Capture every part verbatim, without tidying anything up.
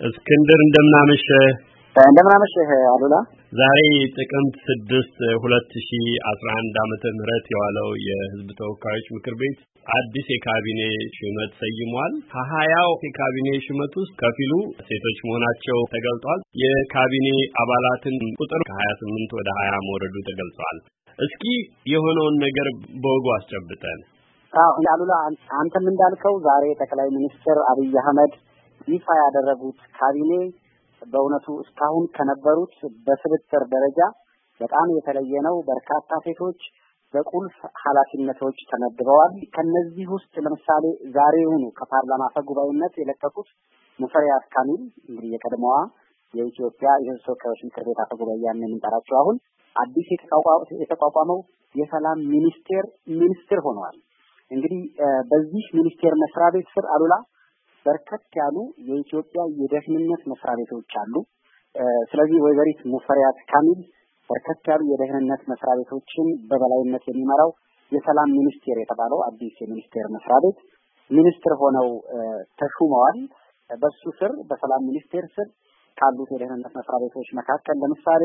እስክንድር እንደምናመሸ እንደምናመሸ አሉላ ዛሬ ጥቅምት ስድስት ሁለት ሺህ አስራ አንድ ዓመተ ምህረት የዋለው የሕዝብ ተወካዮች ምክር ቤት አዲስ የካቢኔ ሹመት ሰይሟል። ከሀያው የካቢኔ ሹመት ውስጥ ከፊሉ ሴቶች መሆናቸው ተገልጧል። የካቢኔ አባላትን ቁጥር ከሀያ ስምንት ወደ ሀያ መውረዱ ተገልጿል። እስኪ የሆነውን ነገር በወጉ አስጨብጠን። አዎ አሉላ አንተም እንዳልከው ዛሬ ጠቅላይ ሚኒስትር አብይ አህመድ ይፋ ያደረጉት ካቢኔ በእውነቱ እስካሁን ከነበሩት በስብጥር ደረጃ በጣም የተለየ ነው። በርካታ ሴቶች በቁልፍ ኃላፊነቶች ተመድበዋል። ከነዚህ ውስጥ ለምሳሌ ዛሬውኑ ከፓርላማ አፈጉባኤነት የለቀቁት ሙፈሪያት ካሚል እንግዲህ የቀድሞዋ የኢትዮጵያ የሕዝብ ተወካዮች ምክር ቤት አፈጉባኤ ያንን የምንጠራቸው አሁን አዲስ የተቋቋመው የሰላም ሚኒስቴር ሚኒስትር ሆነዋል። እንግዲህ በዚህ ሚኒስቴር መስሪያ ቤት ስር አሉላ በርከት ያሉ የኢትዮጵያ የደህንነት መስሪያ ቤቶች አሉ። ስለዚህ ወይዘሪት ሙፈሪያት ካሚል በርከት ያሉ የደህንነት መስሪያ ቤቶችን በበላይነት የሚመራው የሰላም ሚኒስቴር የተባለው አዲስ የሚኒስቴር መስሪያ ቤት ሚኒስትር ሆነው ተሹመዋል። በሱ ስር በሰላም ሚኒስቴር ስር ካሉት የደህንነት መስሪያ ቤቶች መካከል ለምሳሌ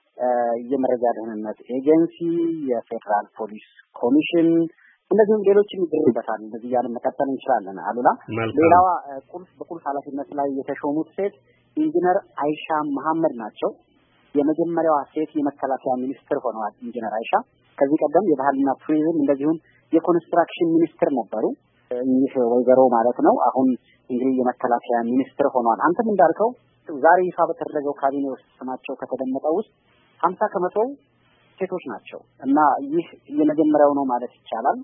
የመረጃ ደህንነት ኤጀንሲ፣ የፌዴራል ፖሊስ ኮሚሽን እንደዚሁም ሌሎችም ይገኙበታል። እንደዚህ ያለ መቀጠል እንችላለን አሉላ። ሌላዋ ቁልፍ በቁልፍ ኃላፊነት ላይ የተሾሙት ሴት ኢንጂነር አይሻ መሐመድ ናቸው። የመጀመሪያዋ ሴት የመከላከያ ሚኒስትር ሆነዋል ኢንጂነር አይሻ። ከዚህ ቀደም የባህልና ቱሪዝም እንደዚሁም የኮንስትራክሽን ሚኒስትር ነበሩ እኚህ ወይዘሮ ማለት ነው። አሁን እንግዲህ የመከላከያ ሚኒስትር ሆነዋል። አንተም እንዳልከው ዛሬ ይፋ በተደረገው ካቢኔ ውስጥ ስማቸው ከተደመጠው ውስጥ ሀምሳ ከመቶ ሴቶች ናቸው እና ይህ የመጀመሪያው ነው ማለት ይቻላል።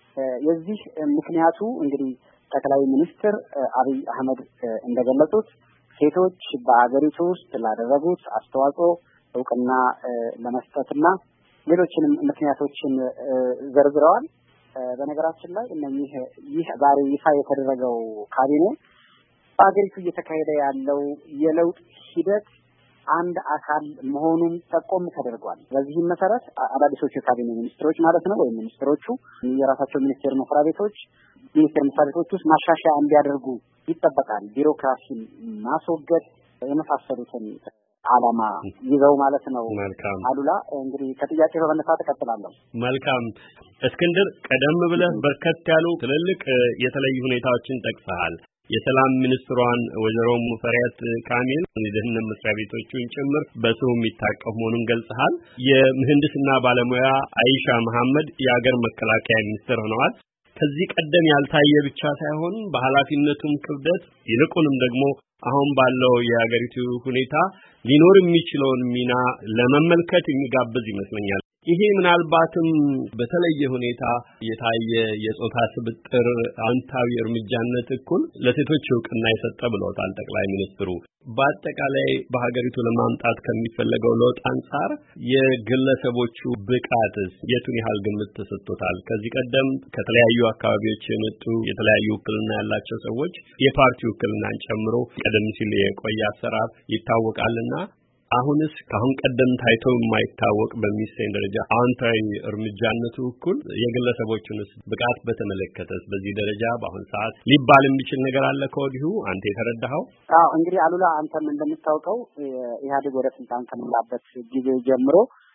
የዚህ ምክንያቱ እንግዲህ ጠቅላይ ሚኒስትር አብይ አህመድ እንደገለጹት ሴቶች በአገሪቱ ውስጥ ላደረጉት አስተዋጽኦ እውቅና ለመስጠትና ሌሎችንም ምክንያቶችን ዘርዝረዋል። በነገራችን ላይ እነዚህ ይህ ዛሬ ይፋ የተደረገው ካቢኔ በአገሪቱ እየተካሄደ ያለው የለውጥ ሂደት አንድ አካል መሆኑን ጠቆም ተደርጓል። በዚህም መሰረት አዳዲሶቹ የካቢኔ ሚኒስትሮች ማለት ነው ወይም ሚኒስትሮቹ የራሳቸው ሚኒስቴር መስሪያ ቤቶች ሚኒስቴር መስሪያ ቤቶች ውስጥ ማሻሻያ እንዲያደርጉ ይጠበቃል። ቢሮክራሲን ማስወገድ የመሳሰሉትን ዓላማ ይዘው ማለት ነው። መልካም አሉላ እንግዲህ ከጥያቄ በመነሳት እቀጥላለሁ። መልካም እስክንድር፣ ቀደም ብለህ በርከት ያሉ ትልልቅ የተለዩ ሁኔታዎችን ጠቅሰሃል። የሰላም ሚኒስትሯን ወይዘሮ ሙፈሪያት ካሚል የደህንነት መስሪያ ቤቶቹን ጭምር በስሙ የሚታቀፍ መሆኑን ገልጸሃል። የምህንድስና ባለሙያ አይሻ መሐመድ የሀገር መከላከያ ሚኒስትር ሆነዋል። ከዚህ ቀደም ያልታየ ብቻ ሳይሆን በኃላፊነቱም ክብደት ይልቁንም ደግሞ አሁን ባለው የሀገሪቱ ሁኔታ ሊኖር የሚችለውን ሚና ለመመልከት የሚጋብዝ ይመስለኛል። ይሄ ምናልባትም በተለየ ሁኔታ የታየ የጾታ ስብጥር አንታዊ እርምጃነት እኩል ለሴቶች እውቅና የሰጠ ብለውታል ጠቅላይ ሚኒስትሩ። በአጠቃላይ በሀገሪቱ ለማምጣት ከሚፈለገው ለውጥ አንጻር የግለሰቦቹ ብቃትስ የቱን ያህል ግምት ተሰጥቶታል? ከዚህ ቀደም ከተለያዩ አካባቢዎች የመጡ የተለያዩ ውክልና ያላቸው ሰዎች የፓርቲ ውክልናን ጨምሮ ቀደም ሲል የቆየ አሰራር ይታወቃልና አሁንስ ከአሁን ቀደም ታይቶ የማይታወቅ በሚሰኝ ደረጃ አዎንታዊ እርምጃነቱ እኩል የግለሰቦቹንስ ብቃት በተመለከተስ በዚህ ደረጃ በአሁን ሰዓት ሊባል የሚችል ነገር አለ ከወዲሁ አንተ የተረዳኸው? አዎ እንግዲህ አሉላ አንተም እንደምታውቀው ኢህአዴግ ወደ ስልጣን ከመጣበት ጊዜ ጀምሮ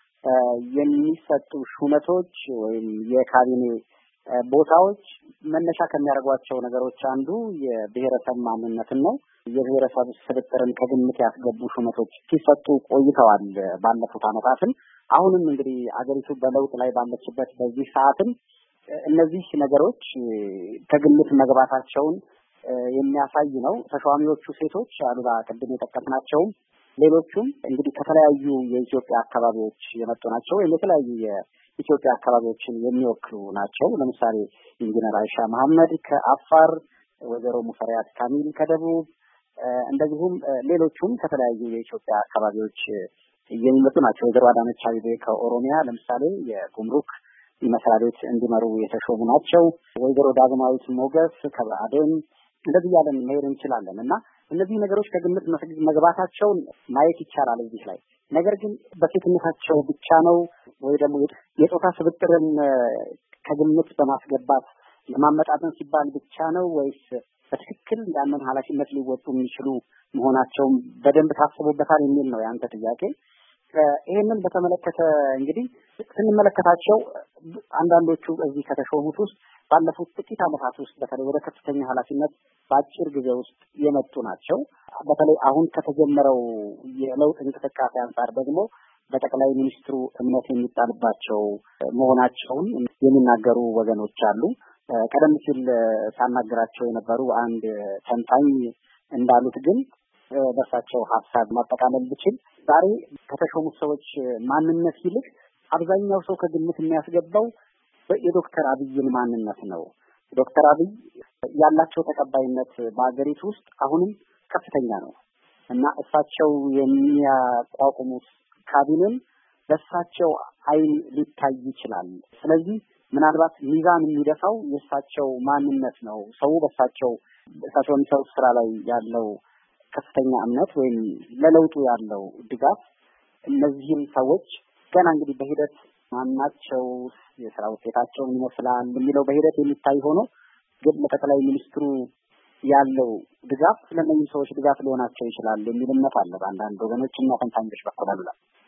የሚሰጡ ሹመቶች ወይም የካቢኔ ቦታዎች መነሻ ከሚያደርጓቸው ነገሮች አንዱ የብሔረሰብ ማንነትን ነው። የብሔረሰብ ስብጥርን ከግምት ያስገቡ ሹመቶች ሲሰጡ ቆይተዋል ባለፉት ዓመታትም። አሁንም እንግዲህ አገሪቱ በለውጥ ላይ ባለችበት በዚህ ሰዓትም እነዚህ ነገሮች ከግምት መግባታቸውን የሚያሳይ ነው። ተሿሚዎቹ ሴቶች አሉላ ቅድም የጠቀስናቸው ሌሎቹም እንግዲህ ከተለያዩ የኢትዮጵያ አካባቢዎች የመጡ ናቸው ወይም የተለያዩ የኢትዮጵያ አካባቢዎችን የሚወክሉ ናቸው። ለምሳሌ ኢንጂነር አይሻ መሐመድ ከአፋር፣ ወይዘሮ ሙፈሪያት ካሚል ከደቡብ እንደዚሁም ሌሎቹም ከተለያዩ የኢትዮጵያ አካባቢዎች የሚመጡ ናቸው። ወይዘሮ አዳነች አቤቤ ከኦሮሚያ ለምሳሌ የጉምሩክ መስሪያ ቤት እንዲመሩ የተሾሙ ናቸው። ወይዘሮ ዳግማዊት ሞገስ ከብአዴን እንደዚህ ያለን መሄድ እንችላለን እና እነዚህ ነገሮች ከግምት መግባታቸውን ማየት ይቻላል እዚህ ላይ። ነገር ግን በሴትነታቸው ብቻ ነው ወይ ደግሞ የጾታ ስብጥርን ከግምት በማስገባት ለማመጣጠን ሲባል ብቻ ነው ወይስ በትክክል ያንን ኃላፊነት ሊወጡ የሚችሉ መሆናቸው በደንብ ታስቦበታል የሚል ነው ያንተ ጥያቄ። ይሄንን በተመለከተ እንግዲህ ስንመለከታቸው አንዳንዶቹ እዚህ ከተሾሙት ውስጥ ባለፉት ጥቂት ዓመታት ውስጥ በተለይ ወደ ከፍተኛ ኃላፊነት በአጭር ጊዜ ውስጥ የመጡ ናቸው። በተለይ አሁን ከተጀመረው የለውጥ እንቅስቃሴ አንጻር ደግሞ በጠቅላይ ሚኒስትሩ እምነት የሚጣልባቸው መሆናቸውን የሚናገሩ ወገኖች አሉ። ቀደም ሲል ሳናገራቸው የነበሩ አንድ ተንታኝ እንዳሉት ግን በእርሳቸው ሀሳብ ማጠቃለል ብችል ዛሬ ከተሾሙት ሰዎች ማንነት ይልቅ አብዛኛው ሰው ከግምት የሚያስገባው የዶክተር አብይን ማንነት ነው። ዶክተር አብይ ያላቸው ተቀባይነት በአገሪቱ ውስጥ አሁንም ከፍተኛ ነው እና እሳቸው የሚያቋቁሙት ካቢኔም በእሳቸው አይን ሊታይ ይችላል። ስለዚህ ምናልባት ሚዛን የሚደፋው የእሳቸው ማንነት ነው። ሰው በእሳቸው እሳቸው የሚሰሩት ስራ ላይ ያለው ከፍተኛ እምነት ወይም ለለውጡ ያለው ድጋፍ እነዚህም ሰዎች ገና እንግዲህ በሂደት ማናቸው የስራ ውጤታቸው ይመስላል የሚለው በሂደት የሚታይ ሆኖ ግን ለጠቅላይ ሚኒስትሩ ያለው ድጋፍ ለእነዚህ ሰዎች ድጋፍ ሊሆናቸው ይችላል የሚል እምነት አለ በአንዳንድ ወገኖች እና ተንታኞች በኩል አሉ።